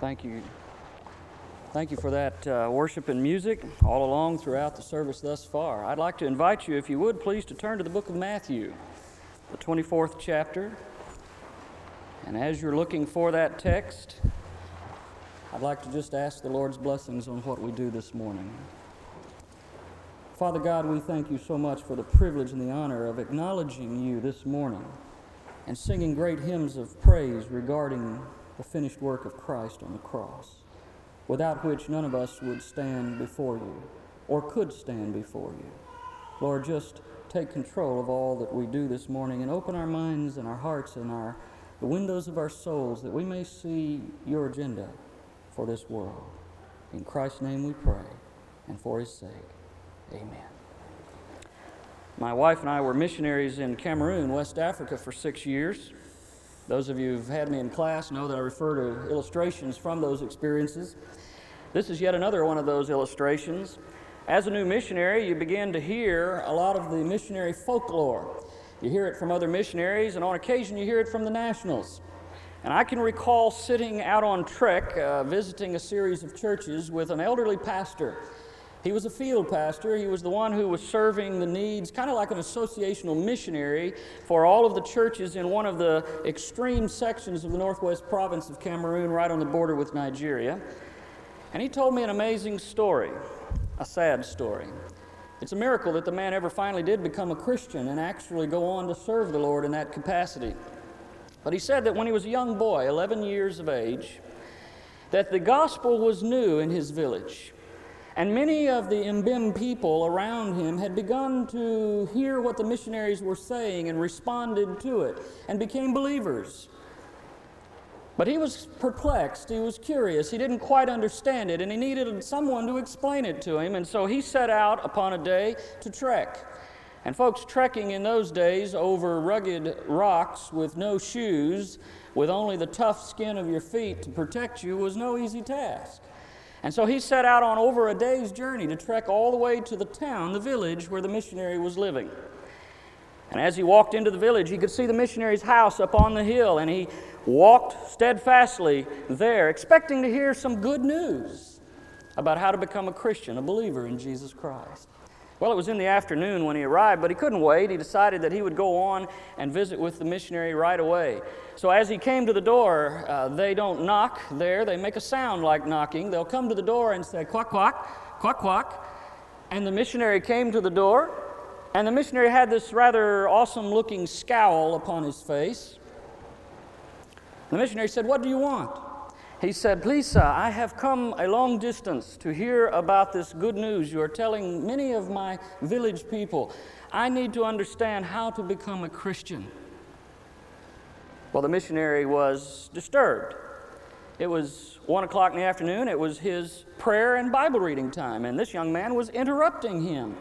Thank you. Thank you for that worship and music all along throughout the service thus far. I'd like to invite you, if you would, please, to turn to the book of Matthew, the 24th chapter. And as you're looking for that text, I'd like to just ask the Lord's blessings on what we do this morning. Father God, we thank you so much for the privilege and the honor of acknowledging you this morning and singing great hymns of praise regarding the finished work of Christ on the cross, without which none of us would stand before you or could stand before you. Lord, just take control of all that we do this morning and open our minds and our hearts and the windows of our souls that we may see your agenda for this world. In Christ's name we pray, and for his sake, amen. My wife and I were missionaries in Cameroon, West Africa, for 6 years. Those of you who've had me in class know that I refer to illustrations from those experiences. This is yet another one of those illustrations. As a new missionary, you begin to hear a lot of the missionary folklore. You hear it from other missionaries, and on occasion you hear it from the nationals. And I can recall sitting out on trek, visiting a series of churches with an elderly pastor. He was a field pastor. He was the one who was serving the needs, kind of like an associational missionary for all of the churches in one of the extreme sections of the northwest province of Cameroon, right on the border with Nigeria. And he told me an amazing story, a sad story. It's a miracle that the man ever finally did become a Christian and actually go on to serve the Lord in that capacity. But he said that when he was a young boy, 11 years of age, that the gospel was new in his village. And many of the Mbim people around him had begun to hear what the missionaries were saying and responded to it and became believers. But he was perplexed, he was curious, he didn't quite understand it, and he needed someone to explain it to him. And so he set out upon a day to trek. And folks, trekking in those days over rugged rocks with no shoes, with only the tough skin of your feet to protect you, was no easy task. And so he set out on over a day's journey to trek all the way to the town, the village, where the missionary was living. And as he walked into the village, he could see the missionary's house up on the hill, and he walked steadfastly there, expecting to hear some good news about how to become a Christian, a believer in Jesus Christ. Well, it was in the afternoon when he arrived, but he couldn't wait. He decided that he would go on and visit with the missionary right away. So as he came to the door, they don't knock there. They make a sound like knocking. They'll come to the door and say, "Quack, quack, quack, quack." And the missionary came to the door, and the missionary had this rather awesome-looking scowl upon his face. The missionary said, "What do you want?" He said, "Please, sir, I have come a long distance to hear about this good news you are telling many of my village people. I need to understand how to become a Christian." Well, the missionary was disturbed. It was 1 o'clock in the afternoon. It was his prayer and Bible reading time, and this young man was interrupting him.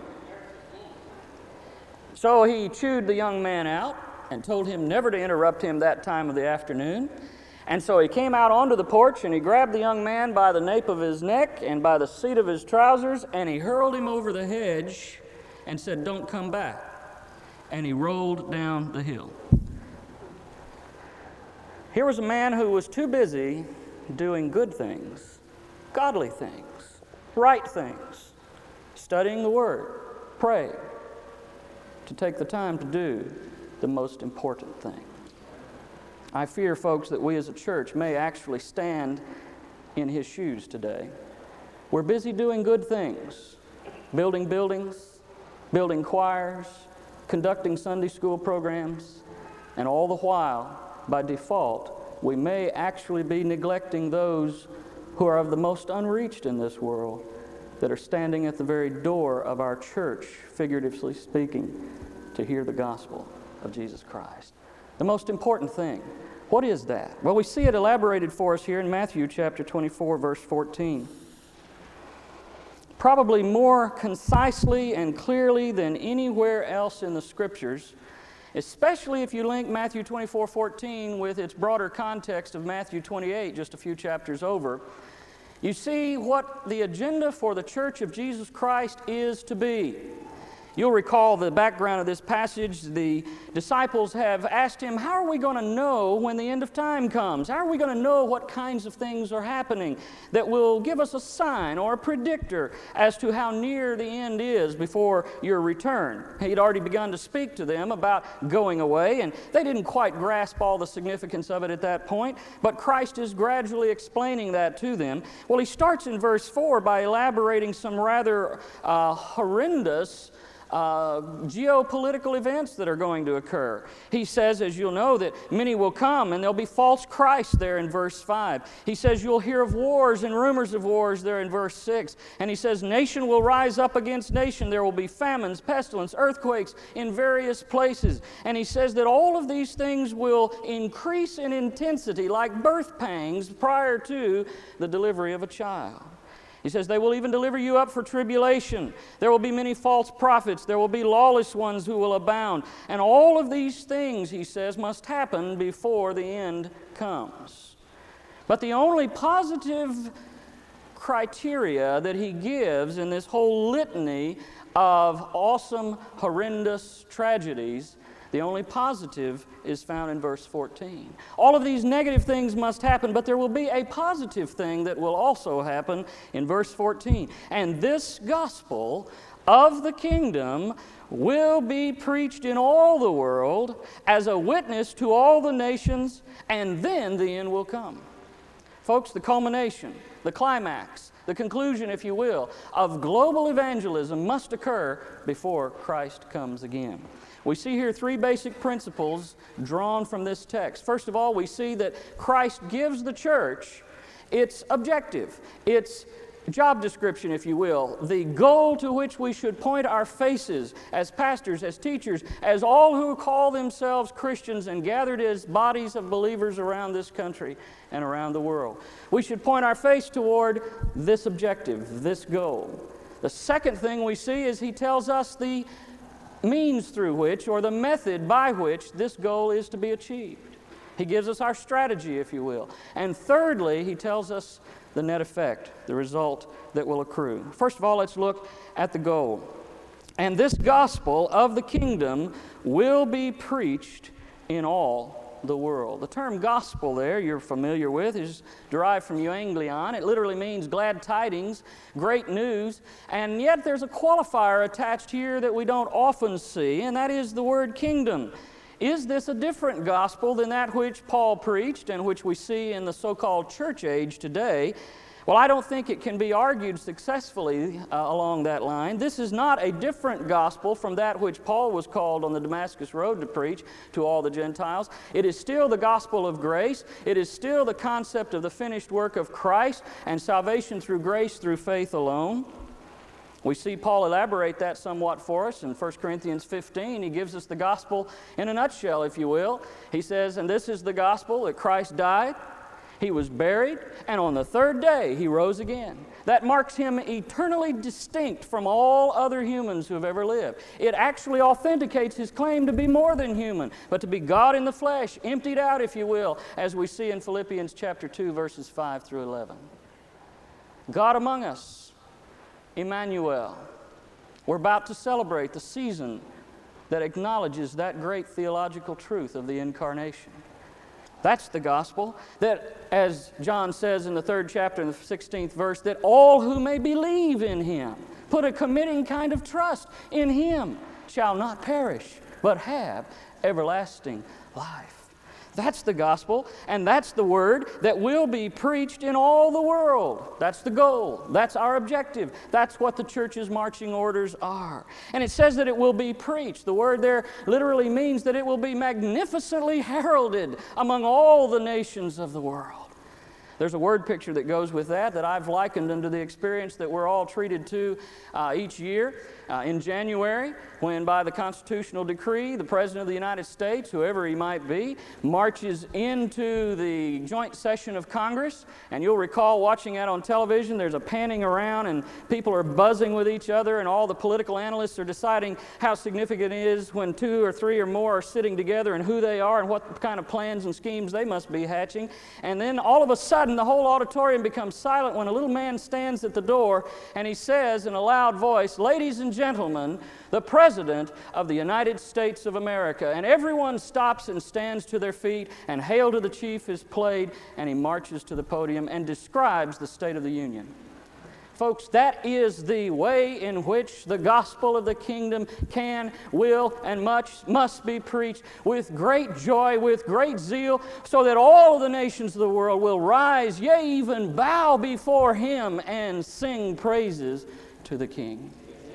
So he chewed the young man out and told him never to interrupt him that time of the afternoon. And so he came out onto the porch and he grabbed the young man by the nape of his neck and by the seat of his trousers, and he hurled him over the hedge and said, "Don't come back." And he rolled down the hill. Here was a man who was too busy doing good things, godly things, right things, studying the Word, praying, to take the time to do the most important thing. I fear, folks, that we as a church may actually stand in his shoes today. We're busy doing good things, building buildings, building choirs, conducting Sunday school programs, and all the while, by default, we may actually be neglecting those who are of the most unreached in this world, that are standing at the very door of our church, figuratively speaking, to hear the gospel of Jesus Christ. The most important thing. What is that? Well, we see it elaborated for us here in Matthew chapter 24, verse 14. Probably more concisely and clearly than anywhere else in the Scriptures, especially if you link Matthew 24:14 with its broader context of Matthew 28, just a few chapters over, you see what the agenda for the Church of Jesus Christ is to be. You'll recall the background of this passage. The disciples have asked him, how are we going to know when the end of time comes? How are we going to know what kinds of things are happening that will give us a sign or a predictor as to how near the end is before your return? He'd already begun to speak to them about going away, and they didn't quite grasp all the significance of it at that point, but Christ is gradually explaining that to them. Well, he starts in verse 4 by elaborating some rather horrendous geopolitical events that are going to occur. He says, as you'll know, that many will come and there'll be false Christs there in verse 5. He says you'll hear of wars and rumors of wars there in verse 6. And he says nation will rise up against nation. There will be famines, pestilence, earthquakes in various places. And he says that all of these things will increase in intensity like birth pangs prior to the delivery of a child. He says, they will even deliver you up for tribulation. There will be many false prophets. There will be lawless ones who will abound. And all of these things, he says, must happen before the end comes. But the only positive criteria that he gives in this whole litany of awesome, horrendous tragedies, the only positive is found in verse 14. All of these negative things must happen, but there will be a positive thing that will also happen in verse 14. And this gospel of the kingdom will be preached in all the world as a witness to all the nations, and then the end will come. Folks, the culmination, the climax, the conclusion, if you will, of global evangelism must occur before Christ comes again. We see here three basic principles drawn from this text. First of all, we see that Christ gives the church its objective, its job description, if you will, the goal to which we should point our faces as pastors, as teachers, as all who call themselves Christians and gathered as bodies of believers around this country and around the world. We should point our face toward this objective, this goal. The second thing we see is he tells us the means through which, or the method by which, this goal is to be achieved. He gives us our strategy, if you will. And thirdly, he tells us the net effect, the result that will accrue. First of all, let's look at the goal. And this gospel of the kingdom will be preached in all the world. The term gospel there you're familiar with is derived from euangelion. It literally means glad tidings, great news, and yet there's a qualifier attached here that we don't often see, and that is the word kingdom. Is this a different gospel than that which Paul preached and which we see in the so-called church age today? Well, I don't think it can be argued successfully along that line. This is not a different gospel from that which Paul was called on the Damascus Road to preach to all the Gentiles. It is still the gospel of grace. It is still the concept of the finished work of Christ and salvation through grace through faith alone. We see Paul elaborate that somewhat for us in 1 Corinthians 15. He gives us the gospel in a nutshell, if you will. He says, and this is the gospel, that Christ died, He was buried, and on the third day He rose again. That marks Him eternally distinct from all other humans who have ever lived. It actually authenticates His claim to be more than human, but to be God in the flesh, emptied out, if you will, as we see in Philippians chapter 2, verses 5 through 11. God among us, Emmanuel. We're about to celebrate the season that acknowledges that great theological truth of the incarnation. That's the gospel, that, as John says in the 3rd chapter, in the 16th verse, that all who may believe in Him, put a committing kind of trust in Him, shall not perish, but have everlasting life. That's the gospel, and that's the word that will be preached in all the world. That's the goal. That's our objective. That's what the church's marching orders are. And it says that it will be preached. The word there literally means that it will be magnificently heralded among all the nations of the world. There's a word picture that goes with that I've likened unto the experience that we're all treated to each year in January, when by the constitutional decree, the President of the United States, whoever he might be, marches into the joint session of Congress. And you'll recall watching that on television. There's a panning around and people are buzzing with each other, and all the political analysts are deciding how significant it is when 2 or 3 or more are sitting together and who they are and what kind of plans and schemes they must be hatching. And then all of a sudden, sudden, the whole auditorium becomes silent when a little man stands at the door and he says in a loud voice, "Ladies and gentlemen, the President of the United States of America." And everyone stops and stands to their feet, and "Hail to the Chief" is played, and he marches to the podium and describes the State of the Union. Folks, that is the way in which the gospel of the kingdom can, will, and must be preached with great joy, with great zeal, so that all of the nations of the world will rise, yea, even bow before him and sing praises to the King.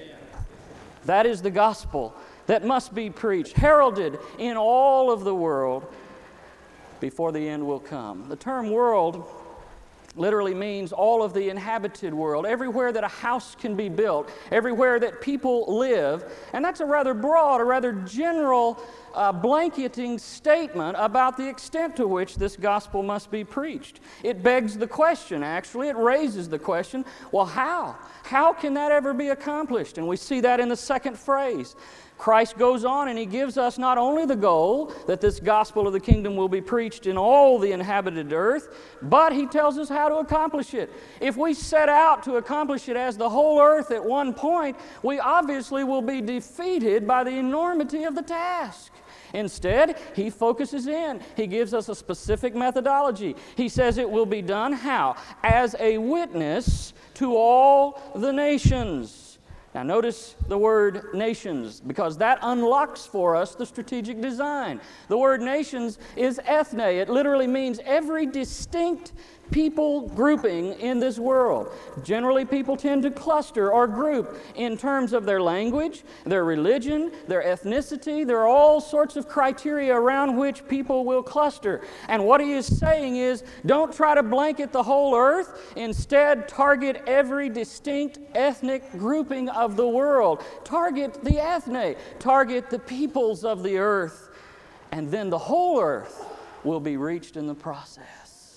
That is the gospel that must be preached, heralded in all of the world before the end will come. The term world literally means all of the inhabited world, everywhere that a house can be built, everywhere that people live. And that's a rather broad, a rather general, blanketing statement about the extent to which this gospel must be preached. It begs the question, actually, it raises the question, well, how? How can that ever be accomplished? And we see that in the second phrase. Christ goes on and he gives us not only the goal that this gospel of the kingdom will be preached in all the inhabited earth, but he tells us how to accomplish it. If we set out to accomplish it as the whole earth at one point, we obviously will be defeated by the enormity of the task. Instead, he focuses in. He gives us a specific methodology. He says it will be done how? As a witness to all the nations. Now notice the word nations, because that unlocks for us the strategic design. The word nations is ethne. It literally means every distinct people grouping in this world. Generally, people tend to cluster or group in terms of their language, their religion, their ethnicity. There are all sorts of criteria around which people will cluster. And what he is saying is, don't try to blanket the whole earth. Instead, target every distinct ethnic grouping of the world. Target the ethne. Target the peoples of the earth. And then the whole earth will be reached in the process.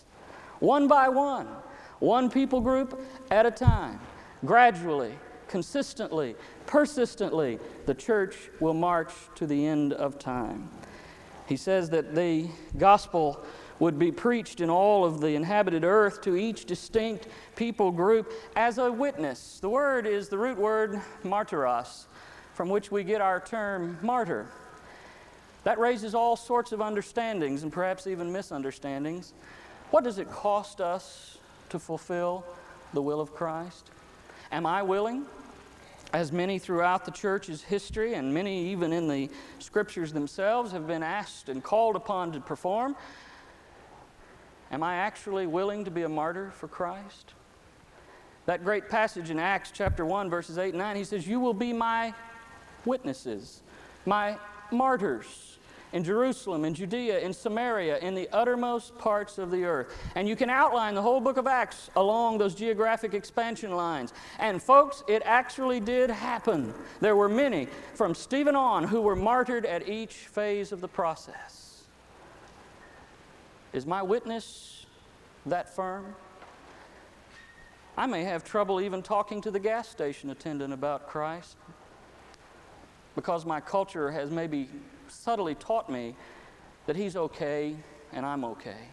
One by one people group at a time. Gradually, consistently, persistently, the church will march to the end of time. He says that the gospel would be preached in all of the inhabited earth to each distinct people group as a witness. The word is the root word martyros, from which we get our term martyr. That raises all sorts of understandings and perhaps even misunderstandings. What does it cost us to fulfill the will of Christ? Am I willing, as many throughout the church's history and many even in the scriptures themselves have been asked and called upon to perform, am I actually willing to be a martyr for Christ? That great passage in Acts chapter 1, verses 8 and 9, he says, "You will be my witnesses, my martyrs, in Jerusalem, in Judea, in Samaria, in the uttermost parts of the earth." And you can outline the whole book of Acts along those geographic expansion lines. And folks, it actually did happen. There were many, from Stephen on, who were martyred at each phase of the process. Is my witness that firm? I may have trouble even talking to the gas station attendant about Christ, because my culture has maybe subtly taught me that he's okay and I'm okay.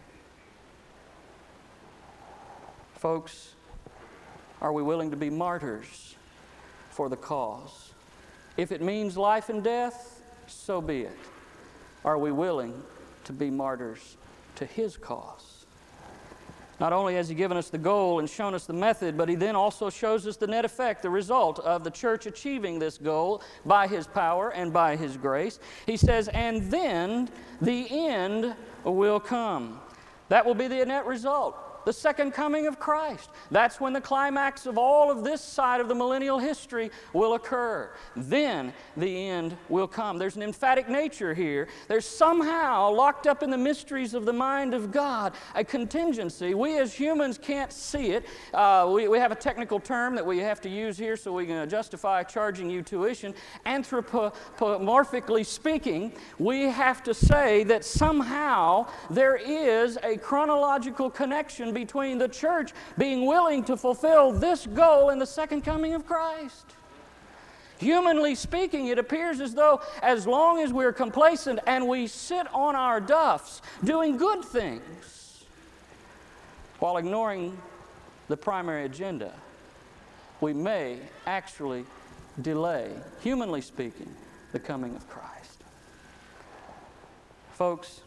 Folks, are we willing to be martyrs for the cause? If it means life and death, so be it. Are we willing to be martyrs to his cause? Not only has he given us the goal and shown us the method, but he then also shows us the net effect, the result of the church achieving this goal by his power and by his grace. He says, and then the end will come. That will be the net result. The second coming of Christ. That's when the climax of all of this side of the millennial history will occur. Then the end will come. There's an emphatic nature here. There's somehow locked up in the mysteries of the mind of God a contingency. We as humans can't see it. We have a technical term that we have to use here so we can justify charging you tuition. Anthropomorphically speaking, we have to say that somehow there is a chronological connection between the church being willing to fulfill this goal and the second coming of Christ. Humanly speaking, it appears as though as long as we're complacent and we sit on our duffs doing good things, while ignoring the primary agenda, we may actually delay, humanly speaking, the coming of Christ. Folks,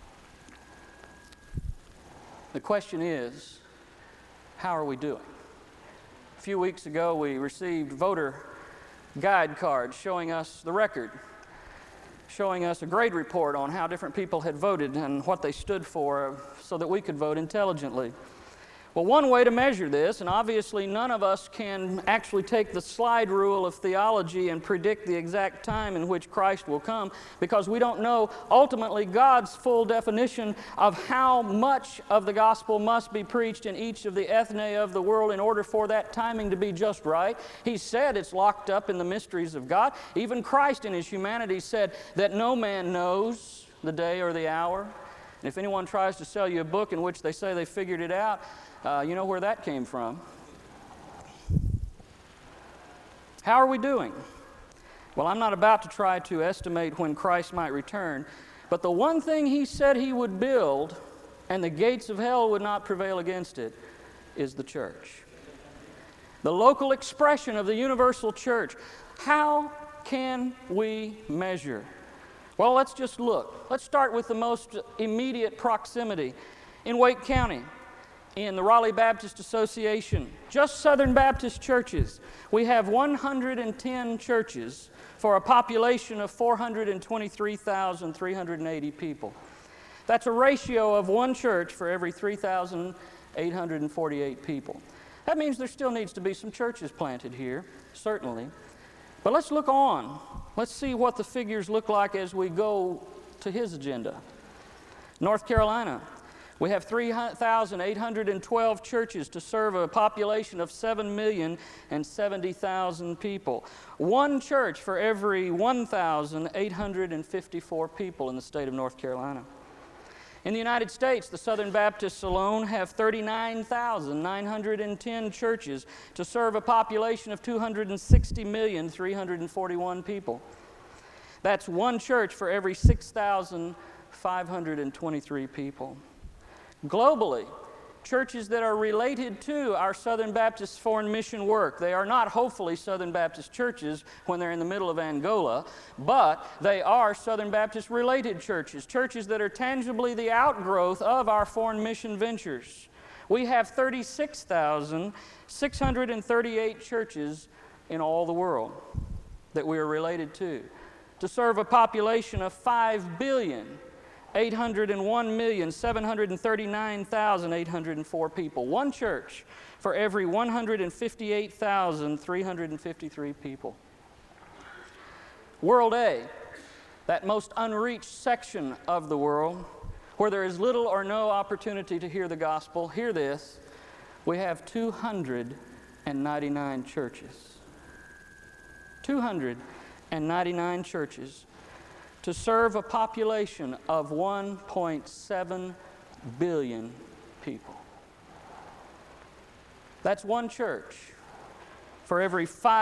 the question is, how are we doing? A few weeks ago, we received voter guide cards showing us the record, showing us a grade report on how different people had voted and what they stood for so that we could vote intelligently. Well, one way to measure this, and obviously none of us can actually take the slide rule of theology and predict the exact time in which Christ will come, because we don't know ultimately God's full definition of how much of the gospel must be preached in each of the ethne of the world in order for that timing to be just right. He said it's locked up in the mysteries of God. Even Christ in His humanity said that no man knows the day or the hour. And if anyone tries to sell you a book in which they say they figured it out, you know where that came from. How are we doing? Well, I'm not about to try to estimate when Christ might return, but the one thing He said He would build, and the gates of hell would not prevail against it, is the church. The local expression of the universal church. How can we measure? Well, let's just look. Let's start with the most immediate proximity. In Wake County, in the Raleigh Baptist Association, just Southern Baptist churches, we have 110 churches for a population of 423,380 people. That's a ratio of one church for every 3,848 people. That means there still needs to be some churches planted here, certainly. But let's look on. Let's see what the figures look like as we go to his agenda. North Carolina, we have 3,812 churches to serve a population of 7,070,000 people. One church for every 1,854 people in the state of North Carolina. In the United States, the Southern Baptists alone have 39,910 churches to serve a population of 260,341 people. That's one church for every 6,523 people. Globally, churches that are related to our Southern Baptist foreign mission work. They are not hopefully Southern Baptist churches when they're in the middle of Angola, but they are Southern Baptist related churches, churches that are tangibly the outgrowth of our foreign mission ventures. We have 36,638 churches in all the world that we are related to serve a population of 5,801,739,804 people. One church for every 158,353 people. World A, that most unreached section of the world where there is little or no opportunity to hear the gospel, hear this, we have 299 churches. 299 churches to serve a population of 1.7 billion people. That's one church for every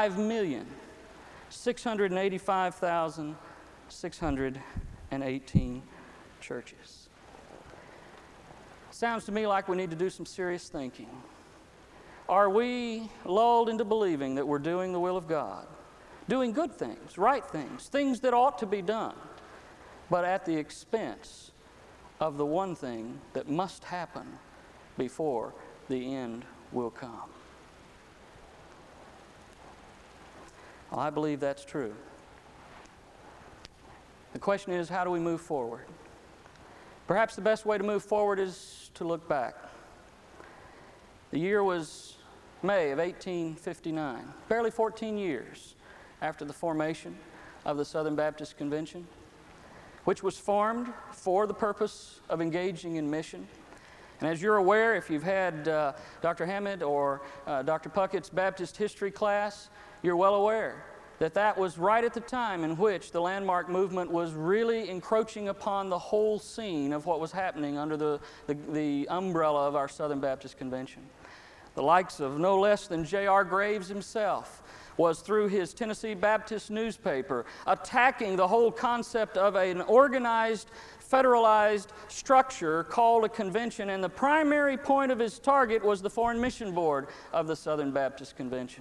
5,685,618 churches. Sounds to me like we need to do some serious thinking. Are we lulled into believing that we're doing the will of God? Doing good things, right things, things that ought to be done, but at the expense of the one thing that must happen before the end will come. Well, I believe that's true. The question is, how do we move forward? Perhaps the best way to move forward is to look back. The year was May of 1859, barely 14 years after the formation of the Southern Baptist Convention, which was formed for the purpose of engaging in mission. And as you're aware, if you've had Dr. Hammond or Dr. Puckett's Baptist history class, you're well aware that that was right at the time in which the landmark movement was really encroaching upon the whole scene of what was happening under the umbrella of our Southern Baptist Convention. The likes of no less than J.R. Graves himself was through his Tennessee Baptist newspaper, attacking the whole concept of an organized, federalized structure called a convention, and the primary point of his target was the Foreign Mission Board of the Southern Baptist Convention.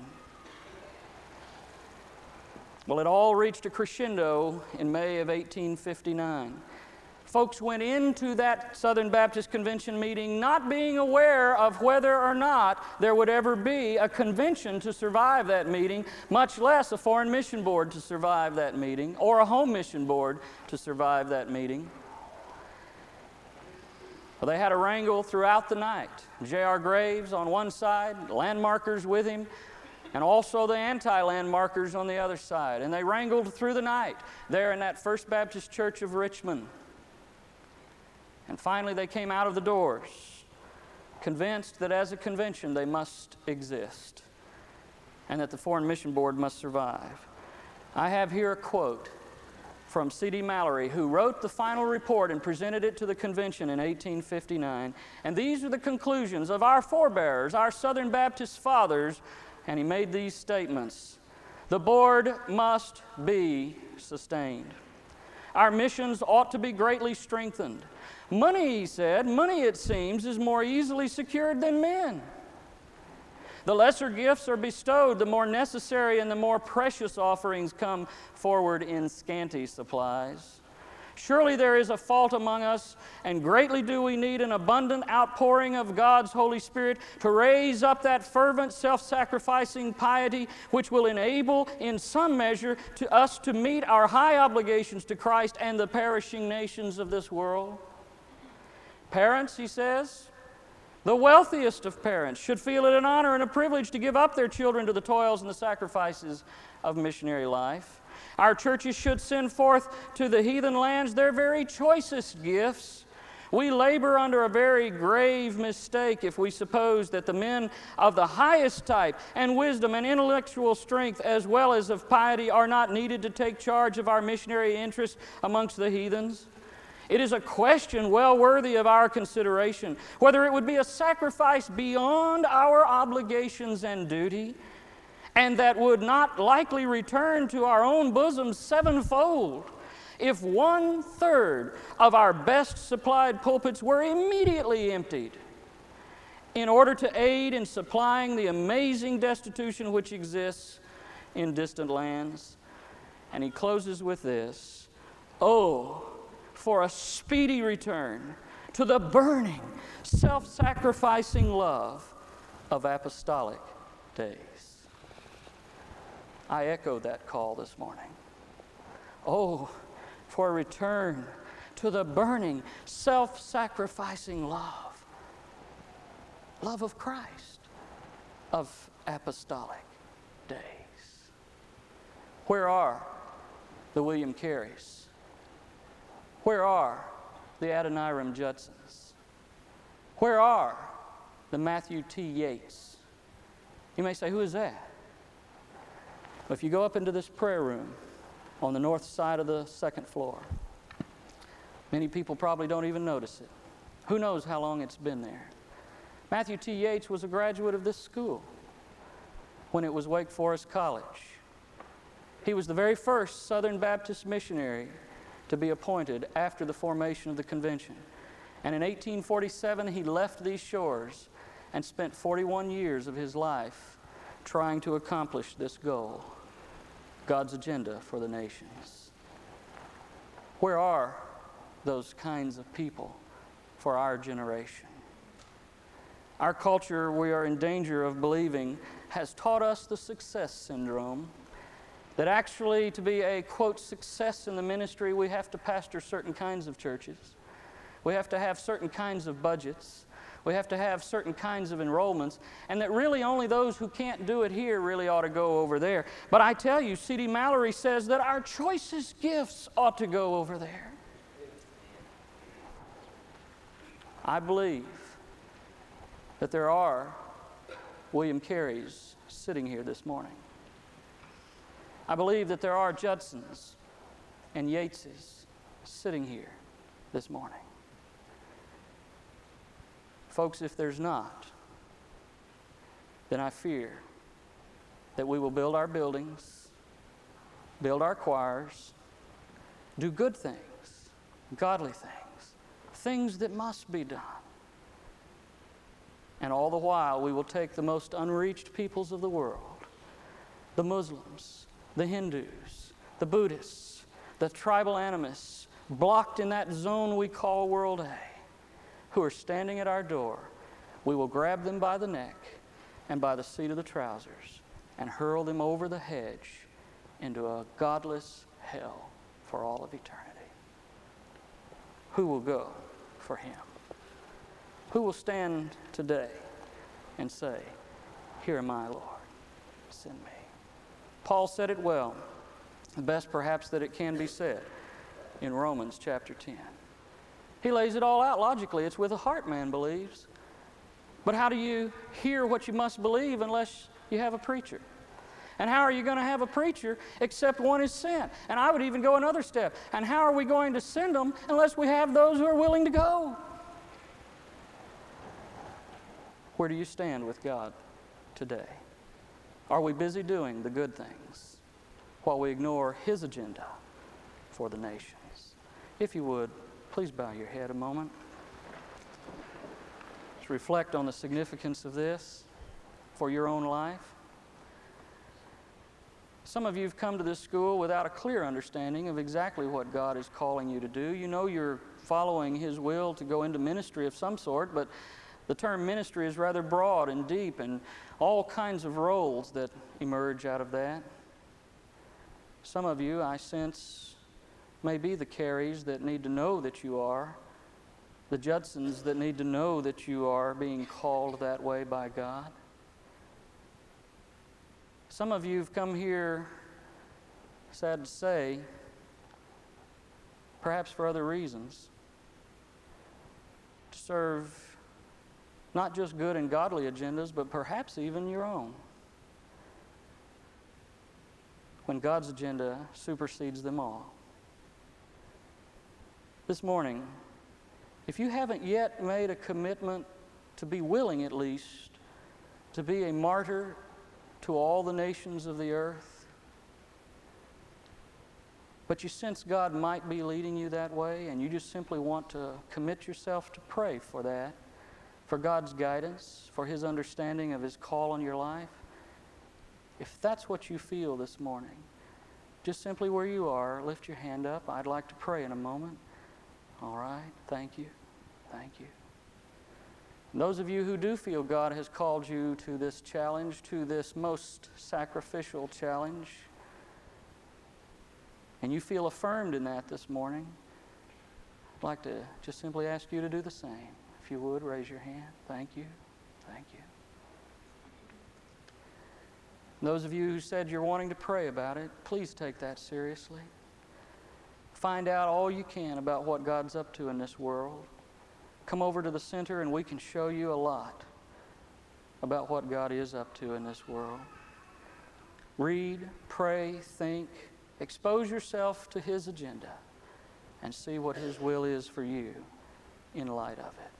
Well, it all reached a crescendo in May of 1859. Folks went into that Southern Baptist Convention meeting not being aware of whether or not there would ever be a convention to survive that meeting, much less a foreign mission board to survive that meeting, or a home mission board to survive that meeting. Well, they had a wrangle throughout the night. J.R. Graves on one side, landmarkers with him, and also the anti-landmarkers on the other side. And they wrangled through the night there in that First Baptist Church of Richmond. And finally they came out of the doors, convinced that as a convention they must exist and that the Foreign Mission Board must survive. I have here a quote from C.D. Mallory, who wrote the final report and presented it to the convention in 1859. And these are the conclusions of our forebears, our Southern Baptist fathers, and he made these statements. The board must be sustained. Our missions ought to be greatly strengthened. Money, he said, money, it seems, is more easily secured than men. The lesser gifts are bestowed, the more necessary and the more precious offerings come forward in scanty supplies. Surely there is a fault among us, and greatly do we need an abundant outpouring of God's Holy Spirit to raise up that fervent, self-sacrificing piety which will enable, in some measure, to us to meet our high obligations to Christ and the perishing nations of this world. Parents, he says, the wealthiest of parents should feel it an honor and a privilege to give up their children to the toils and the sacrifices of missionary life. Our churches should send forth to the heathen lands their very choicest gifts. We labor under a very grave mistake if we suppose that the men of the highest type and wisdom and intellectual strength as well as of piety are not needed to take charge of our missionary interests amongst the heathens. It is a question well worthy of our consideration, whether it would be a sacrifice beyond our obligations and duty, and that would not likely return to our own bosoms sevenfold if 1/3 of our best supplied pulpits were immediately emptied in order to aid in supplying the amazing destitution which exists in distant lands. And he closes with this: oh, for a speedy return to the burning, self-sacrificing love of apostolic days. I echo that call this morning. Oh, for a return to the burning, self-sacrificing love of Christ, of apostolic days. Where are the William Careys? Where are the Adoniram Judsons? Where are the Matthew T. Yates? You may say, who is that? Well, if you go up into this prayer room on the north side of the second floor, many people probably don't even notice it. Who knows how long it's been there? Matthew T. Yates was a graduate of this school when it was Wake Forest College. He was the very first Southern Baptist missionary to be appointed after the formation of the convention. And in 1847, he left these shores and spent 41 years of his life trying to accomplish this goal, God's agenda for the nations. Where are those kinds of people for our generation? Our culture, we are in danger of believing, has taught us the success syndrome, that actually to be a, quote, success in the ministry, we have to pastor certain kinds of churches. We have to have certain kinds of budgets. We have to have certain kinds of enrollments, and that really only those who can't do it here really ought to go over there. But I tell you, C.D. Mallory says that our choicest gifts ought to go over there. I believe that there are William Careys sitting here this morning. I believe that there are Judsons and Yateses sitting here this morning. Folks, if there's not, then I fear that we will build our buildings, build our choirs, do good things, godly things, things that must be done. And all the while, we will take the most unreached peoples of the world, the Muslims, the Hindus, the Buddhists, the tribal animists, blocked in that zone we call World A, who are standing at our door. We will grab them by the neck and by the seat of the trousers and hurl them over the hedge into a godless hell for all of eternity. Who will go for Him? Who will stand today and say, "Here am I, Lord, send me"? Paul said it well, the best perhaps that it can be said, in Romans chapter 10. He lays it all out logically. It's with the heart man believes. But how do you hear what you must believe unless you have a preacher? And how are you going to have a preacher except one is sent? And I would even go another step. And how are we going to send them unless we have those who are willing to go? Where do you stand with God today? Are we busy doing the good things while we ignore His agenda for the nations? If you would, please bow your head a moment. Let's reflect on the significance of this for your own life. Some of you have come to this school without a clear understanding of exactly what God is calling you to do. You know you're following His will to go into ministry of some sort, but the term ministry is rather broad and deep, and all kinds of roles that emerge out of that. Some of you, I sense, may be the Carries that need to know that you are, the Judsons that need to know that you are being called that way by God. Some of you have come here, sad to say, perhaps for other reasons, to serve not just good and godly agendas, but perhaps even your own, when God's agenda supersedes them all. This morning, if you haven't yet made a commitment to be willing, at least, to be a martyr to all the nations of the earth, but you sense God might be leading you that way, and you just simply want to commit yourself to pray for that, for God's guidance, for His understanding of His call on your life, if that's what you feel this morning, just simply where you are, lift your hand up. I'd like to pray in a moment. All right, thank you, thank you. And those of you who do feel God has called you to this challenge, to this most sacrificial challenge, and you feel affirmed in that this morning, I'd like to just simply ask you to do the same. If you would, raise your hand. Thank you, thank you. And those of you who said you're wanting to pray about it, please take that seriously. Find out all you can about what God's up to in this world. Come over to the center and we can show you a lot about what God is up to in this world. Read, pray, think, expose yourself to His agenda, and see what His will is for you in light of it.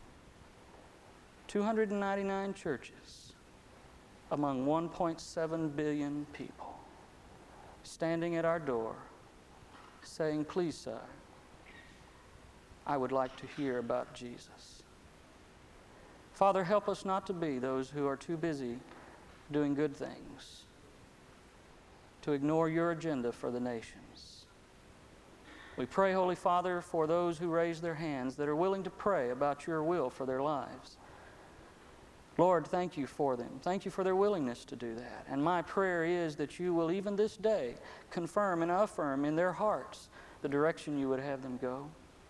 299 churches among 1.7 billion people standing at our door saying, "Please, sir, I would like to hear about Jesus." Father, help us not to be those who are too busy doing good things, to ignore your agenda for the nations. We pray, Holy Father, for those who raise their hands that are willing to pray about your will for their lives. Lord, thank you for them. Thank you for their willingness to do that. And my prayer is that you will even this day confirm and affirm in their hearts the direction you would have them go.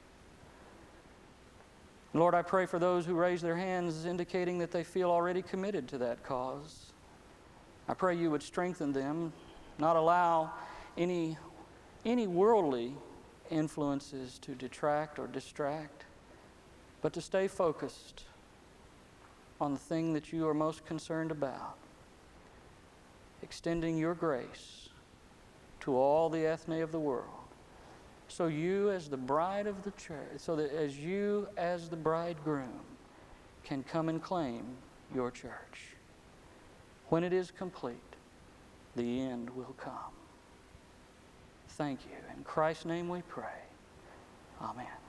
Lord, I pray for those who raise their hands indicating that they feel already committed to that cause. I pray you would strengthen them, not allow any worldly influences to detract or distract, but to stay focused on the thing that you are most concerned about, extending your grace to all the ethne of the world, so you as the bride of the church, so that as you as the bridegroom can come and claim your church when it is complete the end will come. Thank you. In Christ's name we pray. Amen.